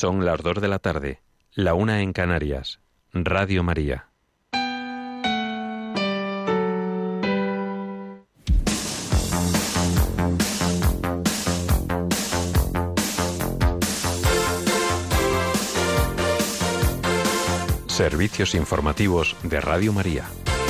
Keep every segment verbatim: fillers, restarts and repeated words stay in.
Son las dos de la tarde, la una en Canarias. Radio María. Servicios informativos de Radio María.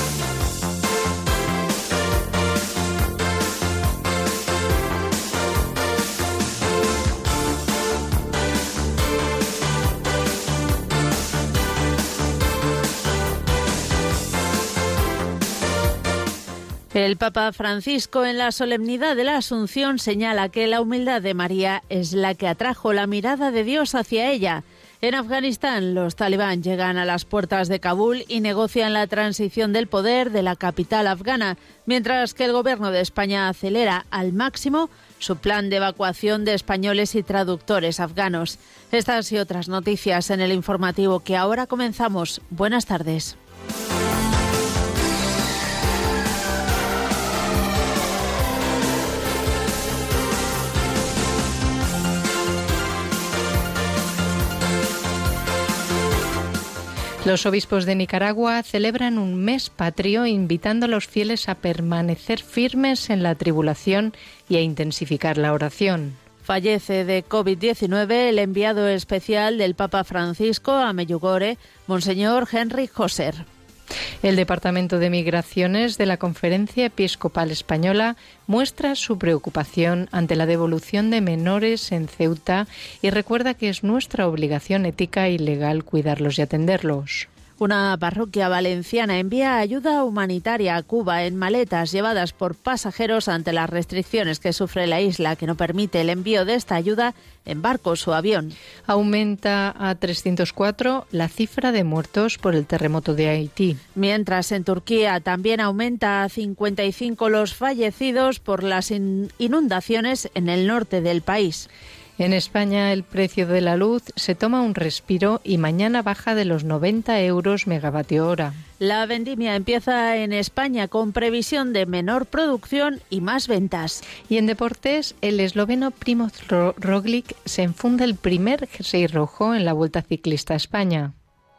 El Papa Francisco, en la solemnidad de la Asunción, señala que la humildad de María es la que atrajo la mirada de Dios hacia ella. En Afganistán, los talibán llegan a las puertas de Kabul y negocian la transición del poder de la capital afgana, mientras que el gobierno de España acelera al máximo su plan de evacuación de españoles y traductores afganos. Estas y otras noticias en el informativo que ahora comenzamos. Buenas tardes. Los obispos de Nicaragua celebran un mes patrio invitando a los fieles a permanecer firmes en la tribulación y a intensificar la oración. Fallece de COVID diecinueve el enviado especial del Papa Francisco a Medjugorje, Monseñor Henry Hauser. El Departamento de Migraciones de la Conferencia Episcopal Española muestra su preocupación ante la devolución de menores en Ceuta y recuerda que es nuestra obligación ética y legal cuidarlos y atenderlos. Una parroquia valenciana envía ayuda humanitaria a Cuba en maletas llevadas por pasajeros ante las restricciones que sufre la isla, que no permite el envío de esta ayuda en barcos o avión. Aumenta a trescientos cuatro la cifra de muertos por el terremoto de Haití. Mientras en Turquía también aumenta a cincuenta y cinco los fallecidos por las inundaciones en el norte del país. En España el precio de la luz se toma un respiro y mañana baja de los noventa euros megavatio hora. La vendimia empieza en España con previsión de menor producción y más ventas. Y en deportes, el esloveno Primoz Roglic se enfunda el primer jersey rojo en la Vuelta Ciclista a España.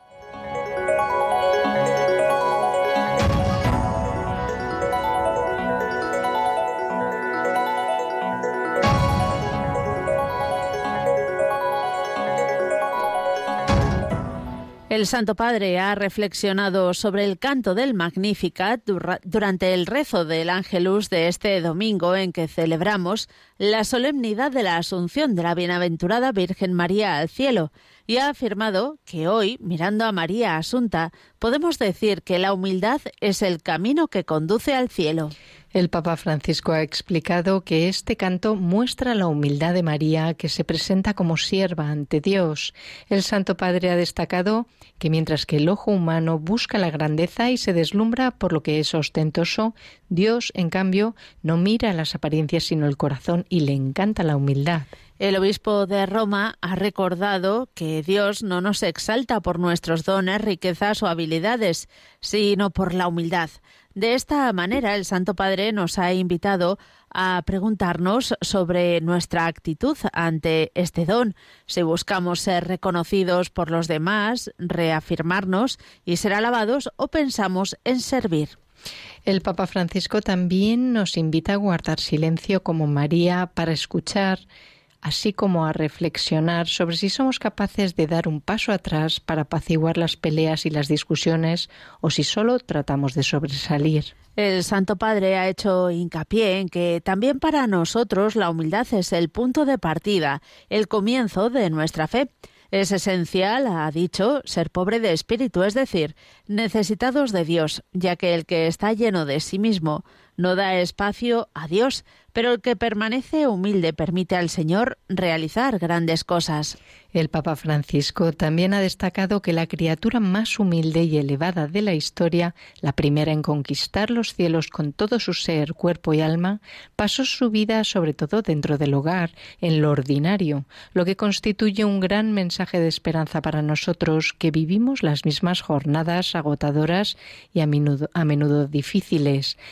El Santo Padre ha reflexionado sobre el canto del Magnificat durante el rezo del Ángelus de este domingo, en que celebramos la solemnidad de la Asunción de la Bienaventurada Virgen María al cielo, y ha afirmado que hoy, mirando a María Asunta, podemos decir que la humildad es el camino que conduce al cielo. El Papa Francisco ha explicado que este canto muestra la humildad de María, que se presenta como sierva ante Dios. El Santo Padre ha destacado que mientras que el ojo humano busca la grandeza y se deslumbra por lo que es ostentoso, Dios, en cambio, no mira las apariencias sino el corazón y le encanta la humildad. El obispo de Roma ha recordado que Dios no nos exalta por nuestros dones, riquezas o habilidades, sino por la humildad. De esta manera, el Santo Padre nos ha invitado a preguntarnos sobre nuestra actitud ante este don, si buscamos ser reconocidos por los demás, reafirmarnos y ser alabados, o pensamos en servir. El Papa Francisco también nos invita a guardar silencio como María para escuchar, así como a reflexionar sobre si somos capaces de dar un paso atrás para apaciguar las peleas y las discusiones o si solo tratamos de sobresalir. El Santo Padre ha hecho hincapié en que también para nosotros la humildad es el punto de partida, el comienzo de nuestra fe. Es esencial, ha dicho, ser pobre de espíritu, es decir, necesitados de Dios, ya que el que está lleno de sí mismo no da espacio a Dios, pero el que permanece humilde permite al Señor realizar grandes cosas. El Papa Francisco también ha destacado que la criatura más humilde y elevada de la historia, la primera en conquistar los cielos con todo su ser, cuerpo y alma, pasó su vida sobre todo dentro del hogar, en lo ordinario, lo que constituye un gran mensaje de esperanza para nosotros que vivimos las mismas jornadas agotadoras y a menudo, a menudo difíciles. El obispo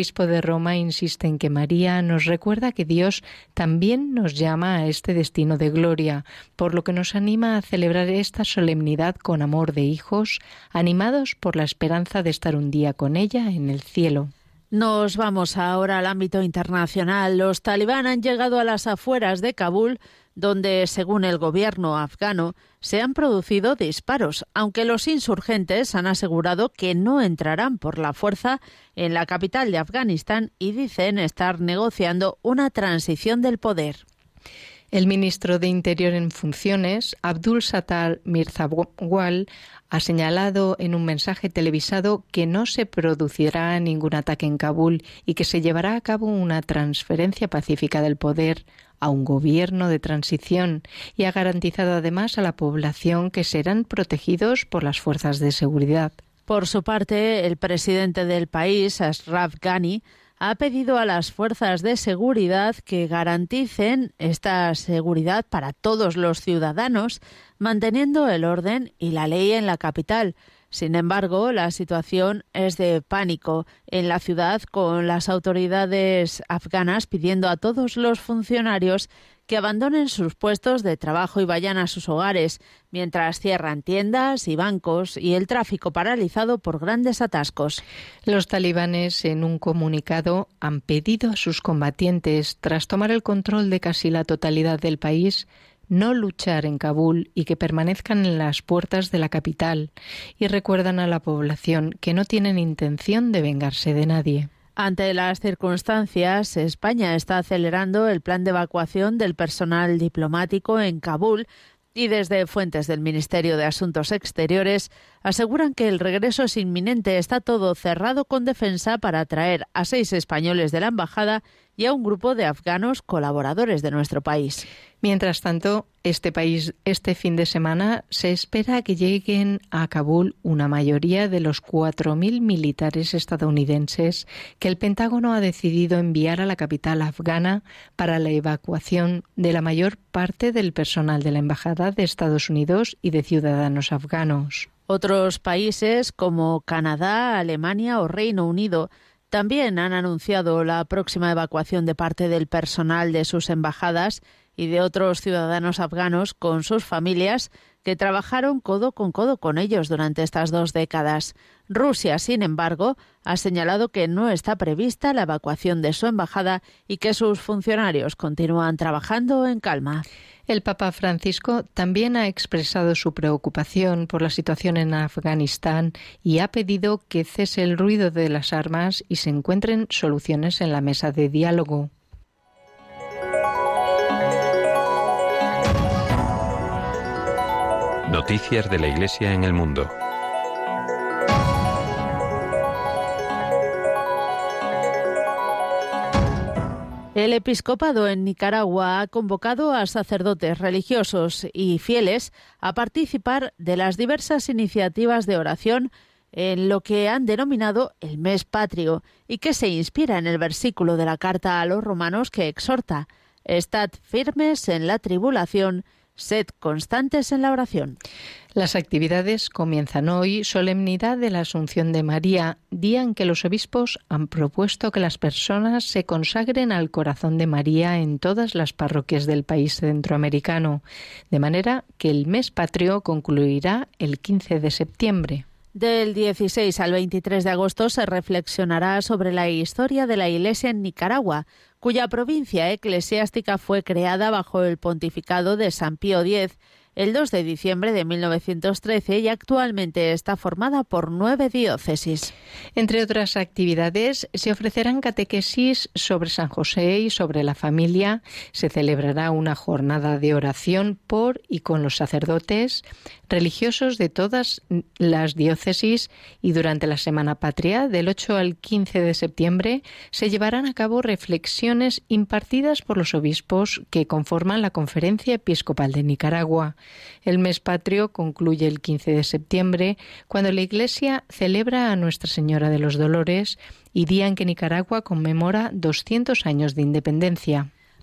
obispo de Roma insiste en que María nos recuerda que Dios también nos llama a este destino de gloria, por lo que nos anima a celebrar esta solemnidad con amor de hijos, animados por la esperanza de estar un día con ella en el cielo. Nos vamos ahora al ámbito internacional. Los talibán han llegado a las afueras de Kabul, donde, según el gobierno afgano, se han producido disparos, aunque los insurgentes han asegurado que no entrarán por la fuerza en la capital de Afganistán y dicen estar negociando una transición del poder. El ministro de Interior en funciones, Abdul Sattar Mirzawal, ha señalado en un mensaje televisado que no se producirá ningún ataque en Kabul y que se llevará a cabo una transferencia pacífica del poder a un gobierno de transición, y ha garantizado además a la población que serán protegidos por las fuerzas de seguridad. Por su parte, el presidente del país, Ashraf Ghani, ha pedido a las fuerzas de seguridad que garanticen esta seguridad para todos los ciudadanos, manteniendo el orden y la ley en la capital. Sin embargo, la situación es de pánico en la ciudad, con las autoridades afganas pidiendo a todos los funcionarios que abandonen sus puestos de trabajo y vayan a sus hogares, mientras cierran tiendas y bancos y el tráfico paralizado por grandes atascos. Los talibanes, en un comunicado, han pedido a sus combatientes, tras tomar el control de casi la totalidad del país, no luchar en Kabul y que permanezcan en las puertas de la capital, y recuerdan a la población que no tienen intención de vengarse de nadie. Ante las circunstancias, España está acelerando el plan de evacuación del personal diplomático en Kabul, y desde fuentes del Ministerio de Asuntos Exteriores aseguran que el regreso es inminente. Está todo cerrado con defensa para traer a seis españoles de la embajada y a un grupo de afganos colaboradores de nuestro país. Mientras tanto, este país, este fin de semana, se espera que lleguen a Kabul una mayoría de los cuatro mil militares estadounidenses que el Pentágono ha decidido enviar a la capital afgana para la evacuación de la mayor parte del personal de la Embajada de Estados Unidos y de ciudadanos afganos. Otros países como Canadá, Alemania o Reino Unido también han anunciado la próxima evacuación de parte del personal de sus embajadas y de otros ciudadanos afganos con sus familias que trabajaron codo con codo con ellos durante estas dos décadas. Rusia, sin embargo, ha señalado que no está prevista la evacuación de su embajada y que sus funcionarios continúan trabajando en calma. El Papa Francisco también ha expresado su preocupación por la situación en Afganistán y ha pedido que cese el ruido de las armas y se encuentren soluciones en la mesa de diálogo. Noticias de la Iglesia en el mundo. El episcopado en Nicaragua ha convocado a sacerdotes religiosos y fieles a participar de las diversas iniciativas de oración en lo que han denominado el mes patrio y que se inspira en el versículo de la carta a los romanos que exhorta: «Estad firmes en la tribulación, sed constantes en la oración». Las actividades comienzan hoy, solemnidad de la Asunción de María, día en que los obispos han propuesto que las personas se consagren al corazón de María en todas las parroquias del país centroamericano, de manera que el mes patrio concluirá el quince de septiembre. Del dieciséis al veintitrés de agosto se reflexionará sobre la historia de la Iglesia en Nicaragua, cuya provincia eclesiástica fue creada bajo el pontificado de San Pío X el dos de diciembre de mil novecientos trece y actualmente está formada por nueve diócesis. Entre otras actividades, se ofrecerán catequesis sobre San José y sobre la familia, se celebrará una jornada de oración por y con los sacerdotes religiosos de todas las diócesis, y durante la Semana Patria, del ocho al quince de septiembre, se llevarán a cabo reflexiones impartidas por los obispos que conforman la Conferencia Episcopal de Nicaragua. El mes patrio concluye el quince de septiembre, cuando la Iglesia celebra a Nuestra Señora de los Dolores y día en que Nicaragua conmemora doscientos años de independencia.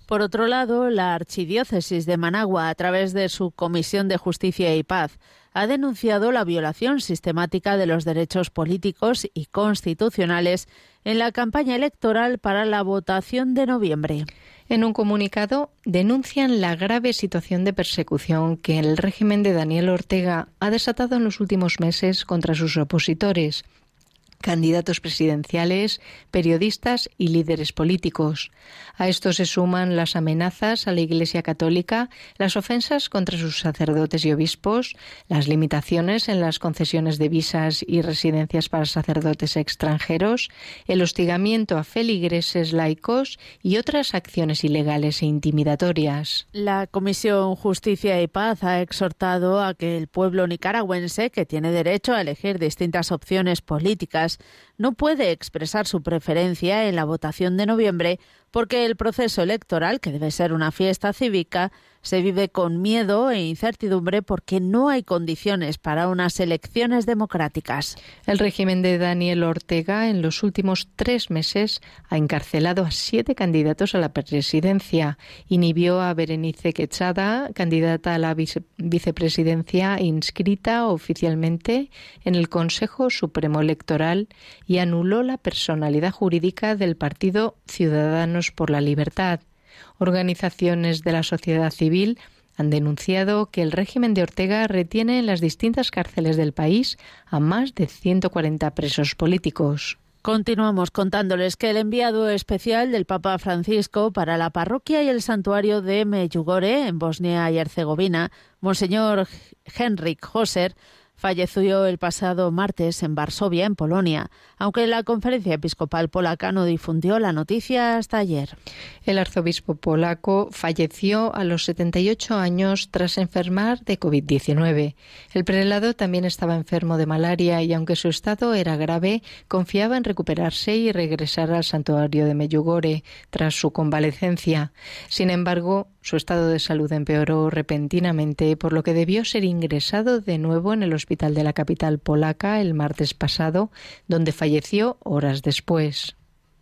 Por otro lado, la Archidiócesis de Managua, a través de su Comisión de Justicia y Paz, ha denunciado la violación sistemática de los derechos políticos y constitucionales en la campaña electoral para la votación de noviembre. En un comunicado, denuncian la grave situación de persecución que el régimen de Daniel Ortega ha desatado en los últimos meses contra sus opositores, candidatos presidenciales, periodistas y líderes políticos. A esto se suman las amenazas a la Iglesia Católica, las ofensas contra sus sacerdotes y obispos, las limitaciones en las concesiones de visas y residencias para sacerdotes extranjeros, el hostigamiento a feligreses laicos y otras acciones ilegales e intimidatorias. La Comisión Justicia y Paz ha exhortado a que el pueblo nicaragüense, que tiene derecho a elegir distintas opciones políticas, no puede expresar su preferencia en la votación de noviembre porque el proceso electoral, que debe ser una fiesta cívica, se vive con miedo e incertidumbre porque no hay condiciones para unas elecciones democráticas. El régimen de Daniel Ortega en los últimos tres meses ha encarcelado a siete candidatos a la presidencia. Inhibió a Berenice Quechada, candidata a la vice- vicepresidencia inscrita oficialmente en el Consejo Supremo Electoral, y anuló la personalidad jurídica del partido Ciudadanos por la Libertad. Organizaciones de la sociedad civil han denunciado que el régimen de Ortega retiene en las distintas cárceles del país a más de ciento cuarenta presos políticos. Continuamos contándoles que el enviado especial del Papa Francisco para la parroquia y el santuario de Medjugorje, en Bosnia y Herzegovina, Monseñor Henrik Hoser, falleció el pasado martes en Varsovia, en Polonia, aunque la Conferencia Episcopal Polaca no difundió la noticia hasta ayer. El arzobispo polaco falleció a los setenta y ocho años tras enfermar de covid diecinueve. El prelado también estaba enfermo de malaria y, aunque su estado era grave, confiaba en recuperarse y regresar al santuario de Medjugorje tras su convalecencia. Sin embargo, su estado de salud empeoró repentinamente, por lo que debió ser ingresado de nuevo en el hospital de la capital polaca el martes pasado, donde falleció horas después.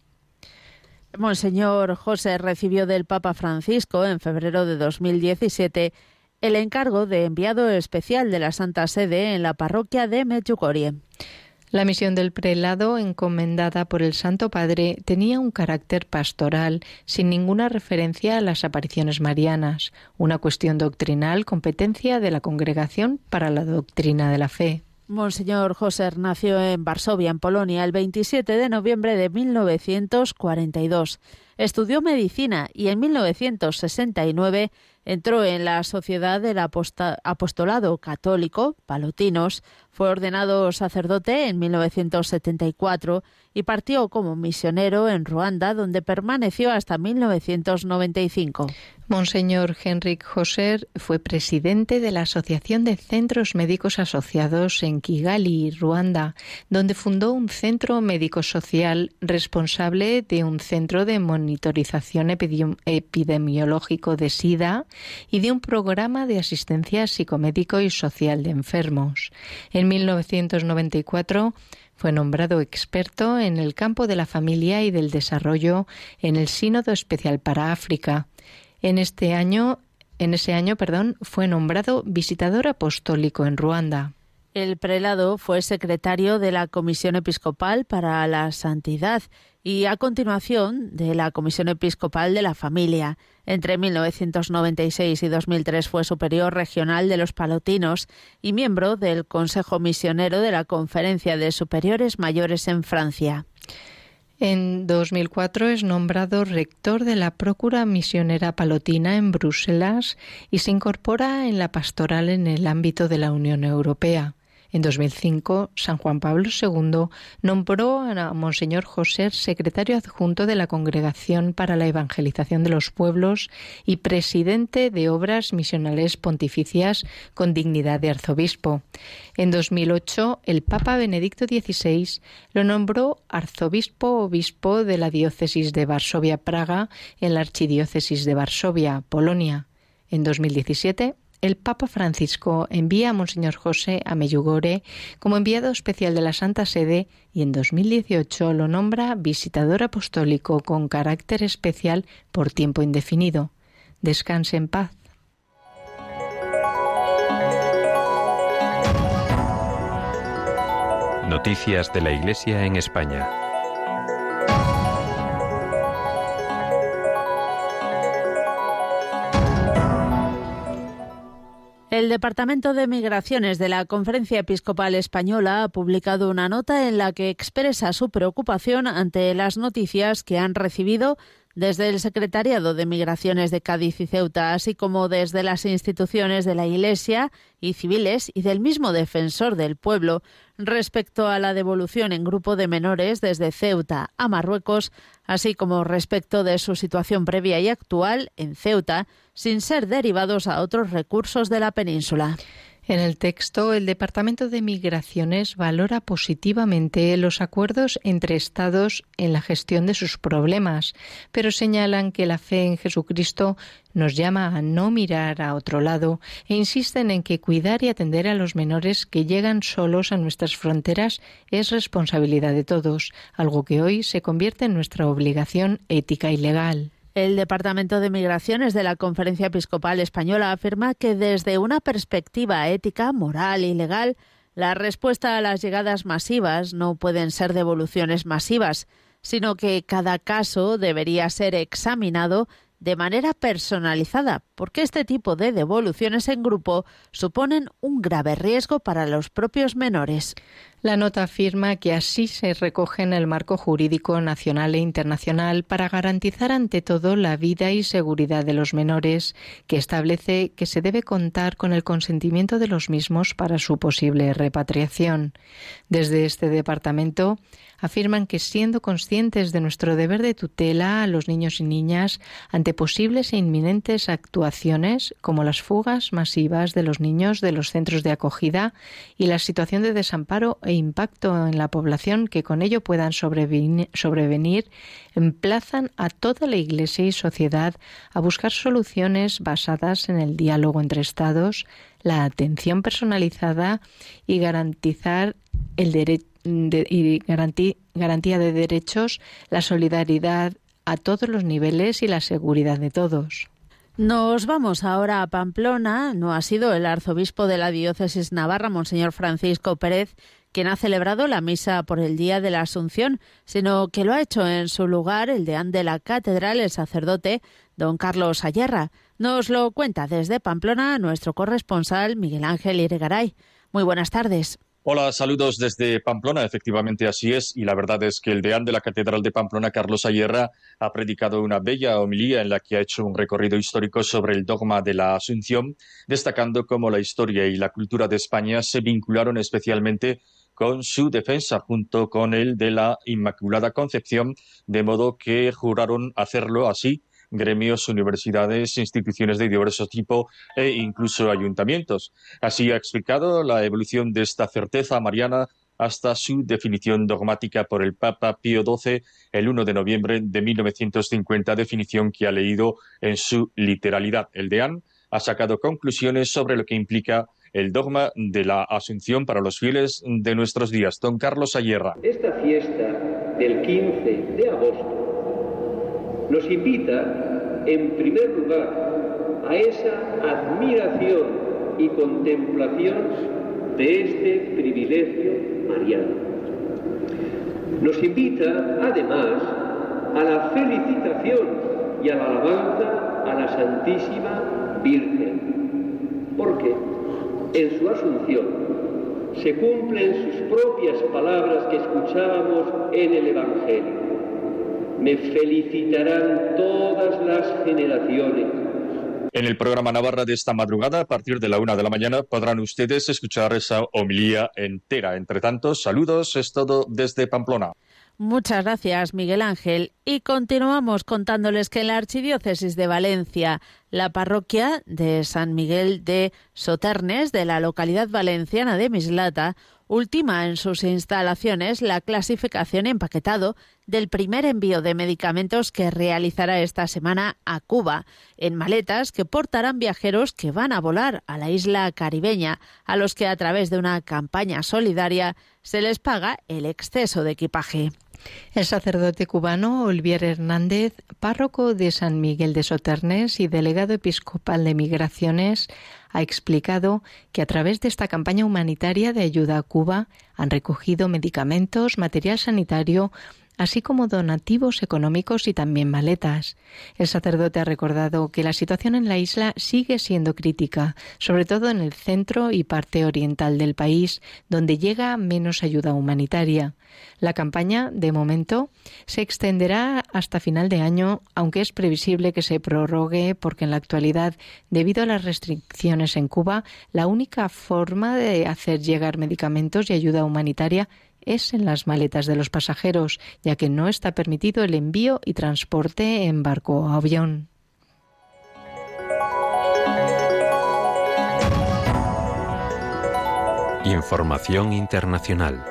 Monseñor José recibió del Papa Francisco en febrero de dos mil diecisiete el encargo de enviado especial de la Santa Sede en la parroquia de Medjugorje. La misión del prelado, encomendada por el Santo Padre, tenía un carácter pastoral, sin ninguna referencia a las apariciones marianas, una cuestión doctrinal, competencia de la Congregación para la Doctrina de la Fe. Monseñor Hoser nació en Varsovia, en Polonia, el veintisiete de noviembre de mil novecientos cuarenta y dos. Estudió medicina y en mil novecientos sesenta y nueve entró en la Sociedad del Aposta- Apostolado Católico, Palotinos, fue ordenado sacerdote en mil novecientos setenta y cuatro y partió como misionero en Ruanda, donde permaneció hasta mil novecientos noventa y cinco. Monseñor Henrik Hoser fue presidente de la Asociación de Centros Médicos Asociados en Kigali, Ruanda, donde fundó un centro médico-social responsable de un centro de monitorización epidemi- epidemiológico de SIDA y de un programa de asistencia psicomédico y social de enfermos. En mil novecientos noventa y cuatro fue nombrado experto en el campo de la familia y del desarrollo en el Sínodo Especial para África. En este año, en ese año, perdón, fue nombrado visitador apostólico en Ruanda. El prelado fue secretario de la Comisión Episcopal para la Santidad y, a continuación, de la Comisión Episcopal de la Familia. Entre mil novecientos noventa y seis y dos mil tres fue superior regional de los Palotinos y miembro del Consejo Misionero de la Conferencia de Superiores Mayores en Francia. En dos mil cuatro es nombrado rector de la Prócura Misionera Palotina en Bruselas y se incorpora en la pastoral en el ámbito de la Unión Europea. En dos mil cinco, San Juan Pablo segundo nombró a Monseñor Hoser secretario adjunto de la Congregación para la Evangelización de los Pueblos y presidente de Obras Misionales Pontificias con dignidad de arzobispo. En dos mil ocho, el Papa Benedicto dieciséis lo nombró arzobispo-obispo de la diócesis de Varsovia-Praga en la archidiócesis de Varsovia, Polonia. En dos mil diecisiete, el Papa Francisco envía a Monseñor José a Medjugorje como enviado especial de la Santa Sede y en dos mil dieciocho lo nombra visitador apostólico con carácter especial por tiempo indefinido. Descanse en paz. Noticias de la Iglesia en España. El Departamento de Migraciones de la Conferencia Episcopal Española ha publicado una nota en la que expresa su preocupación ante las noticias que han recibido desde el Secretariado de Migraciones de Cádiz y Ceuta, así como desde las instituciones de la Iglesia y civiles y del mismo Defensor del Pueblo, respecto a la devolución en grupo de menores desde Ceuta a Marruecos, así como respecto de su situación previa y actual en Ceuta, sin ser derivados a otros recursos de la península. En el texto, el Departamento de Migraciones valora positivamente los acuerdos entre Estados en la gestión de sus problemas, pero señalan que la fe en Jesucristo nos llama a no mirar a otro lado e insisten en que cuidar y atender a los menores que llegan solos a nuestras fronteras es responsabilidad de todos, algo que hoy se convierte en nuestra obligación ética y legal. El Departamento de Migraciones de la Conferencia Episcopal Española afirma que desde una perspectiva ética, moral y legal, la respuesta a las llegadas masivas no pueden ser devoluciones masivas, sino que cada caso debería ser examinado de manera personalizada, porque este tipo de devoluciones en grupo suponen un grave riesgo para los propios menores. La nota afirma que así se recoge en el marco jurídico nacional e internacional para garantizar ante todo la vida y seguridad de los menores, que establece que se debe contar con el consentimiento de los mismos para su posible repatriación. Desde este departamento afirman que, siendo conscientes de nuestro deber de tutela a los niños y niñas ante posibles e inminentes actuaciones como las fugas masivas de los niños de los centros de acogida y la situación de desamparo e impacto en la población que con ello puedan sobrevenir, sobrevenir, emplazan a toda la Iglesia y sociedad a buscar soluciones basadas en el diálogo entre Estados, la atención personalizada y garantizar el derecho de, y garantí, garantía de derechos, la solidaridad a todos los niveles y la seguridad de todos. Nos vamos ahora a Pamplona. No ha sido el arzobispo de la diócesis navarra, Monseñor Francisco Pérez, quien ha celebrado la misa por el Día de la Asunción, sino que lo ha hecho en su lugar el deán de la catedral, el sacerdote don Carlos Ayerra. Nos lo cuenta desde Pamplona nuestro corresponsal Miguel Ángel Irigaray. Muy buenas tardes. Hola, saludos desde Pamplona. Efectivamente así es, y la verdad es que el deán de la Catedral de Pamplona, Carlos Ayerra, ha predicado una bella homilía en la que ha hecho un recorrido histórico sobre el dogma de la Asunción, destacando cómo la historia y la cultura de España se vincularon especialmente con su defensa junto con el de la Inmaculada Concepción, de modo que juraron hacerlo así gremios, universidades, instituciones de diverso tipo e incluso ayuntamientos. Así ha explicado la evolución de esta certeza mariana hasta su definición dogmática por el Papa Pío doce el primero de noviembre de mil novecientos cincuenta, definición que ha leído en su literalidad. El deán ha sacado conclusiones sobre lo que implica el dogma de la Asunción para los fieles de nuestros días. Don Carlos Ayerra. Esta fiesta del quince de agosto nos invita, en primer lugar, a esa admiración y contemplación de este privilegio mariano. Nos invita, además, a la felicitación y a la alabanza a la Santísima Virgen, porque en su Asunción se cumplen sus propias palabras que escuchábamos en el Evangelio. Me felicitarán todas las generaciones. En el programa Navarra de esta madrugada, a partir de la una de la mañana, podrán ustedes escuchar esa homilía entera. Entre tanto, saludos, es todo desde Pamplona. Muchas gracias, Miguel Ángel. Y continuamos contándoles que en la Archidiócesis de Valencia, la parroquia de San Miguel de Soternes, de la localidad valenciana de Mislata, ultima en sus instalaciones la clasificación empaquetado del primer envío de medicamentos que realizará esta semana a Cuba, en maletas que portarán viajeros que van a volar a la isla caribeña, a los que a través de una campaña solidaria se les paga el exceso de equipaje. El sacerdote cubano Olivier Hernández, párroco de San Miguel de Soternes y delegado episcopal de Migraciones, ha explicado que a través de esta campaña humanitaria de ayuda a Cuba han recogido medicamentos, material sanitario, así como donativos económicos y también maletas. El sacerdote ha recordado que la situación en la isla sigue siendo crítica, sobre todo en el centro y parte oriental del país, donde llega menos ayuda humanitaria. La campaña, de momento, se extenderá hasta final de año, aunque es previsible que se prorrogue porque en la actualidad, debido a las restricciones en Cuba, la única forma de hacer llegar medicamentos y ayuda humanitaria es en las maletas de los pasajeros, ya que no está permitido el envío y transporte en barco o avión. Información internacional.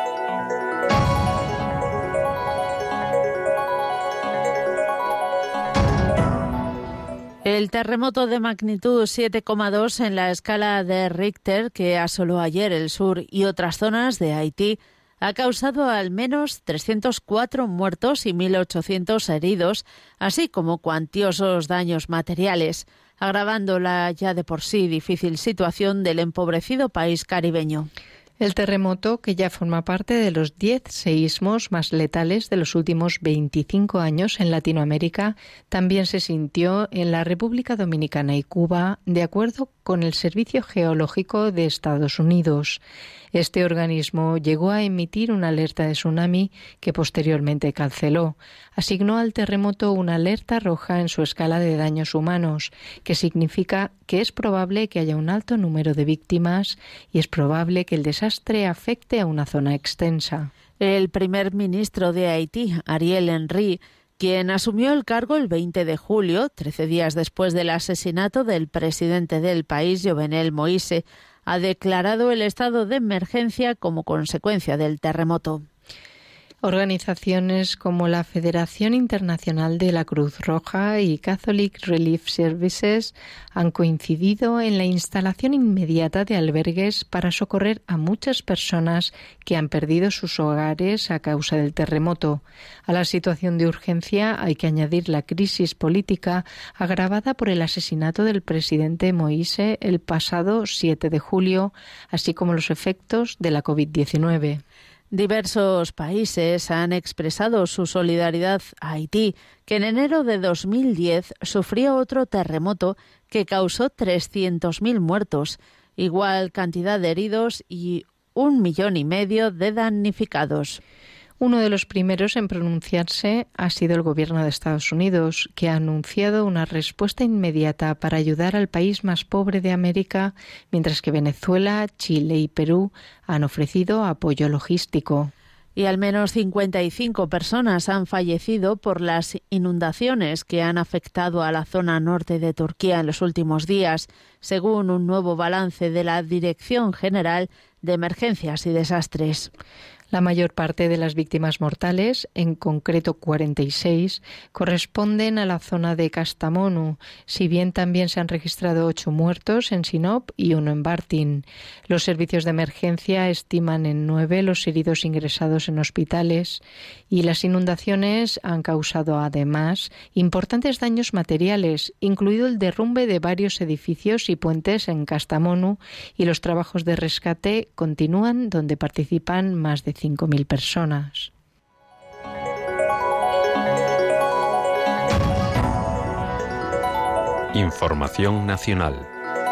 El terremoto de magnitud siete coma dos en la escala de Richter, que asoló ayer el sur y otras zonas de Haití, ha causado al menos trescientos cuatro muertos y mil ochocientos heridos, así como cuantiosos daños materiales, agravando la ya de por sí difícil situación del empobrecido país caribeño. El terremoto, que ya forma parte de los diez seísmos más letales de los últimos veinticinco años en Latinoamérica, también se sintió en la República Dominicana y Cuba, de acuerdo con el Servicio Geológico de Estados Unidos. Este organismo llegó a emitir una alerta de tsunami que posteriormente canceló. Asignó al terremoto una alerta roja en su escala de daños humanos, que significa que es probable que haya un alto número de víctimas y es probable que el desastre afecte a una zona extensa. El primer ministro de Haití, Ariel Henry, quien asumió el cargo el veinte de julio, trece días después del asesinato del presidente del país, Jovenel Moïse, ha declarado el estado de emergencia como consecuencia del terremoto. Organizaciones como la Federación Internacional de la Cruz Roja y Catholic Relief Services han coincidido en la instalación inmediata de albergues para socorrer a muchas personas que han perdido sus hogares a causa del terremoto. A la situación de urgencia hay que añadir la crisis política agravada por el asesinato del presidente Moïse el pasado siete de julio, así como los efectos de la covid diecinueve. Diversos países han expresado su solidaridad a Haití, que en enero de dos mil diez sufrió otro terremoto que causó trescientos mil muertos, igual cantidad de heridos y un millón y medio de damnificados. Uno de los primeros en pronunciarse ha sido el gobierno de Estados Unidos, que ha anunciado una respuesta inmediata para ayudar al país más pobre de América, mientras que Venezuela, Chile y Perú han ofrecido apoyo logístico. Y al menos cincuenta y cinco personas han fallecido por las inundaciones que han afectado a la zona norte de Turquía en los últimos días, según un nuevo balance de la Dirección General de Emergencias y Desastres. La mayor parte de las víctimas mortales, en concreto cuarenta y seis, corresponden a la zona de Kastamonu, si bien también se han registrado ocho muertos en Sinop y uno en Bartin. Los servicios de emergencia estiman en nueve los heridos ingresados en hospitales y las inundaciones han causado además importantes daños materiales, incluido el derrumbe de varios edificios y puentes en Kastamonu, y los trabajos de rescate continúan, donde participan más de cinco mil personas. Información nacional.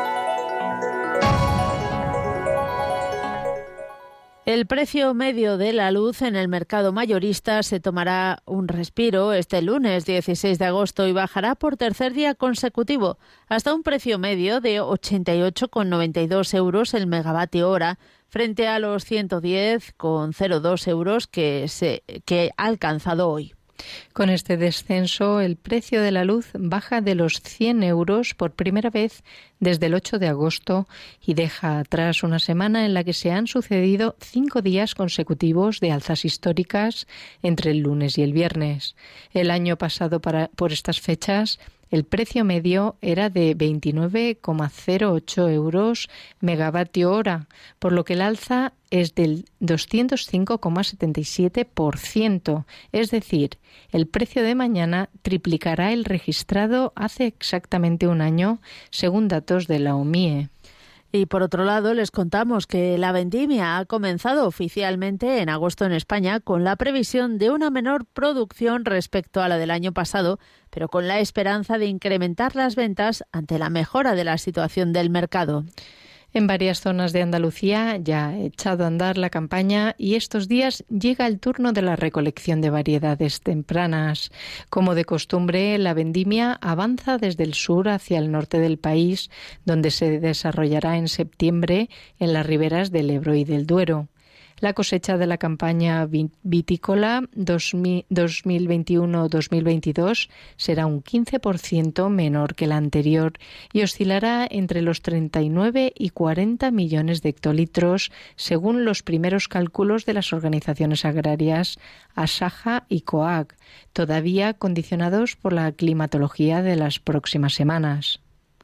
El precio medio de la luz en el mercado mayorista se tomará un respiro este lunes dieciséis de agosto y bajará por tercer día consecutivo hasta un precio medio de ochenta y ocho con noventa y dos euros el megavatio hora frente a los ciento diez con cero dos euros que, se, que ha alcanzado hoy. Con este descenso, el precio de la luz baja de los cien euros por primera vez desde el ocho de agosto y deja atrás una semana en la que se han sucedido cinco días consecutivos de alzas históricas entre el lunes y el viernes. El año pasado, para, por estas fechas, el precio medio era de veintinueve coma cero ocho euros megavatio hora, por lo que el alza es del doscientos cinco coma setenta y siete por ciento. Es decir, el precio de mañana triplicará el registrado hace exactamente un año, según datos de la O M I E. Y por otro lado, les contamos que la vendimia ha comenzado oficialmente en agosto en España con la previsión de una menor producción respecto a la del año pasado, pero con la esperanza de incrementar las ventas ante la mejora de la situación del mercado. En varias zonas de Andalucía ya ha echado a andar la campaña y estos días llega el turno de la recolección de variedades tempranas. Como de costumbre, la vendimia avanza desde el sur hacia el norte del país, donde se desarrollará en septiembre en las riberas del Ebro y del Duero. La cosecha de la campaña vitícola dos mil veintiuno dos mil veintidós será un quince por ciento menor que la anterior y oscilará entre los treinta y nueve y cuarenta millones de hectolitros, según los primeros cálculos de las organizaciones agrarias Asaja y COAG, todavía condicionados por la climatología de las próximas semanas.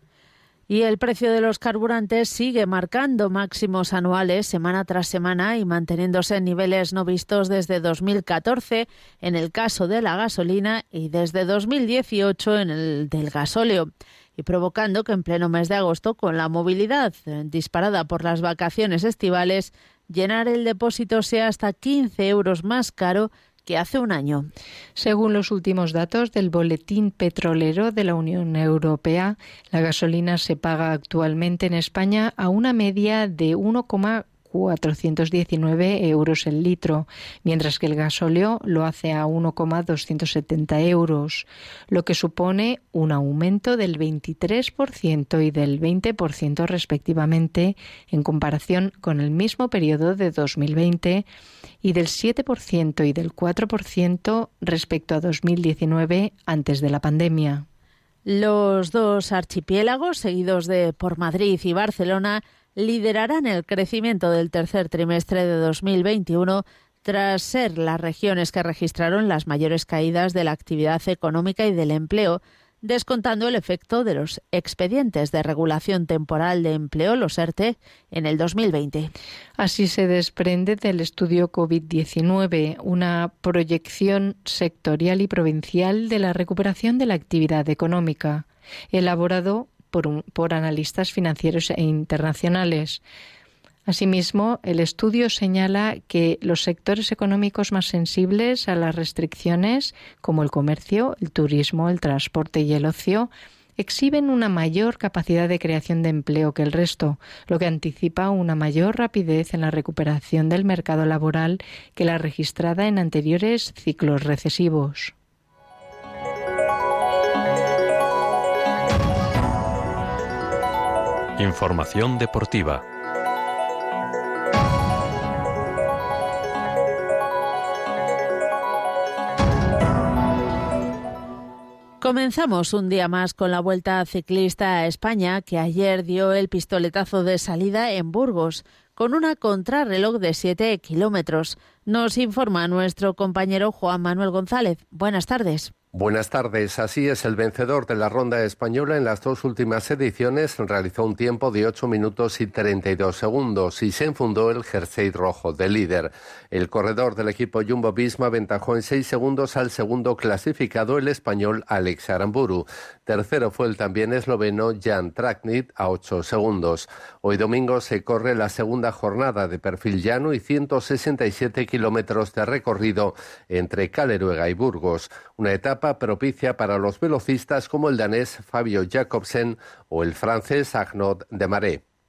Y el precio de los carburantes sigue marcando máximos anuales semana tras semana y manteniéndose en niveles no vistos desde dos mil catorce en el caso de la gasolina y desde dos mil dieciocho en el del gasóleo, y provocando que en pleno mes de agosto, con la movilidad disparada por las vacaciones estivales, llenar el depósito sea hasta quince euros más caro que hace un año. Según los últimos datos del Boletín Petrolero de la Unión Europea, la gasolina se paga actualmente en España a una media de uno coma cuatrocientos diecinueve euros el litro, mientras que el gasóleo lo hace a uno coma doscientos setenta euros, lo que supone un aumento del veintitrés por ciento y del veinte por ciento respectivamente en comparación con el mismo periodo de dos mil veinte y del siete por ciento y del cuatro por ciento respecto a dos mil diecinueve antes de la pandemia. Los dos archipiélagos, seguidos de por Madrid y Barcelona, liderarán el crecimiento del tercer trimestre de dos mil veintiuno tras ser las regiones que registraron las mayores caídas de la actividad económica y del empleo, descontando el efecto de los expedientes de regulación temporal de empleo, los ERTE, en el dos mil veinte. Así se desprende del estudio COVID diecinueve, una proyección sectorial y provincial de la recuperación de la actividad económica, elaborado Por, un, por analistas financieros e internacionales. Asimismo, el estudio señala que los sectores económicos más sensibles a las restricciones, como el comercio, el turismo, el transporte y el ocio, exhiben una mayor capacidad de creación de empleo que el resto, lo que anticipa una mayor rapidez en la recuperación del mercado laboral que la registrada en anteriores ciclos recesivos. Información deportiva. Comenzamos un día más con la Vuelta Ciclista a España, que ayer dio el pistoletazo de salida en Burgos, con una contrarreloj de siete kilómetros. Nos informa nuestro compañero Juan Manuel González. Buenas tardes. Buenas tardes. Así es, el vencedor de la ronda española en las dos últimas ediciones realizó un tiempo de ocho minutos y treinta y dos segundos y se enfundó el jersey rojo de líder. El corredor del equipo Jumbo-Visma aventajó en seis segundos al segundo clasificado, el español Alex Aramburu. Tercero fue el también esloveno Jan Tratnik a ocho segundos. Hoy domingo se corre la segunda jornada de perfil llano y ciento sesenta y siete kilómetros de recorrido entre Caleruega y Burgos. Una etapa propicia para los velocistas como el danés Fabio Jacobsen o el francés Arnaud Démaré.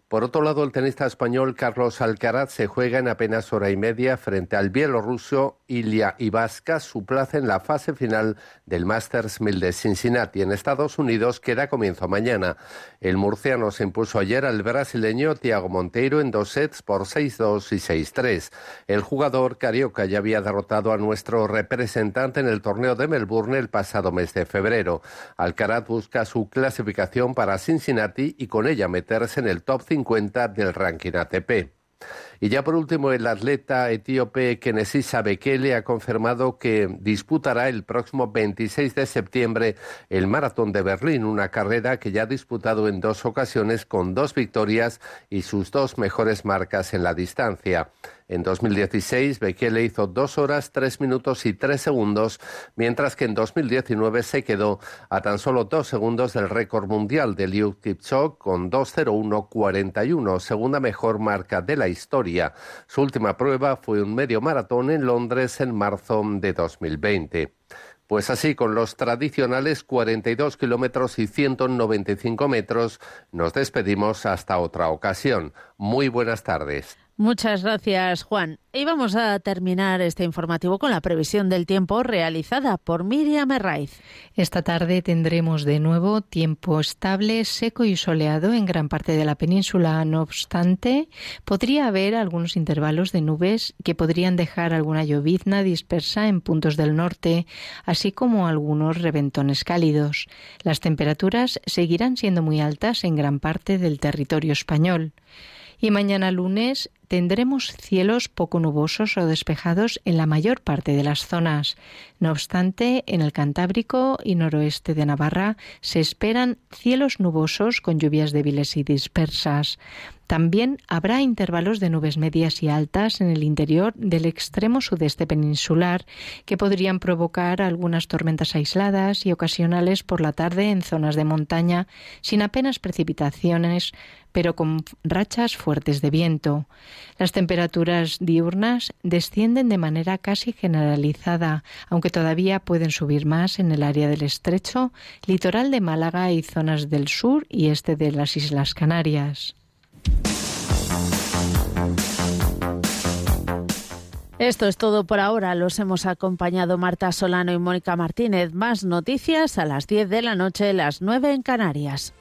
Por otro lado, el tenista español Carlos Alcaraz se juega en apenas hora y media frente al bielorruso Ilya Ivaska su plaza en la fase final del Masters mil de Cincinnati en Estados Unidos, que da comienzo mañana. El murciano se impuso ayer al brasileño Thiago Monteiro en dos sets por seis dos y seis tres. El jugador carioca ya había derrotado a nuestro representante en el torneo de Melbourne el pasado mes de febrero. Alcaraz busca su clasificación para Cincinnati y con ella meterse en el top cincuenta del ranking A T P. Y ya por último, el atleta etíope Kenenisa Bekele ha confirmado que disputará el próximo veintiséis de septiembre el Maratón de Berlín, una carrera que ya ha disputado en dos ocasiones con dos victorias y sus dos mejores marcas en la distancia. En dos mil dieciséis, Bekele hizo dos horas, tres minutos y tres segundos, mientras que en dos mil diecinueve se quedó a tan solo dos segundos del récord mundial de Eliud Kipchoge con dos cero uno cuarenta y uno, segunda mejor marca de la historia. Su última prueba fue un medio maratón en Londres en marzo de dos mil veinte. Pues así, con los tradicionales cuarenta y dos kilómetros y ciento noventa y cinco metros, nos despedimos hasta otra ocasión. Muy buenas tardes. Muchas gracias, Juan. Y vamos a terminar este informativo con la previsión del tiempo realizada por Miriam Herraiz. Esta tarde tendremos de nuevo tiempo estable, seco y soleado en gran parte de la península. No obstante, podría haber algunos intervalos de nubes que podrían dejar alguna llovizna dispersa en puntos del norte, así como algunos reventones cálidos. Las temperaturas seguirán siendo muy altas en gran parte del territorio español. Y mañana lunes tendremos cielos poco nubosos o despejados en la mayor parte de las zonas. No obstante, en el Cantábrico y noroeste de Navarra se esperan cielos nubosos con lluvias débiles y dispersas. También habrá intervalos de nubes medias y altas en el interior del extremo sudeste peninsular que podrían provocar algunas tormentas aisladas y ocasionales por la tarde en zonas de montaña sin apenas precipitaciones, pero con rachas fuertes de viento. Las temperaturas diurnas descienden de manera casi generalizada, aunque todavía pueden subir más en el área del Estrecho, litoral de Málaga y zonas del sur y este de las Islas Canarias. Esto es todo por ahora. Los hemos acompañado Marta Solano y Mónica Martínez. Más noticias a las diez de la noche, las nueve en Canarias.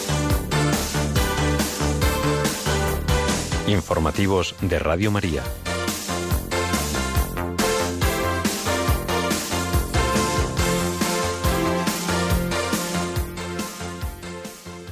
Informativos de Radio María.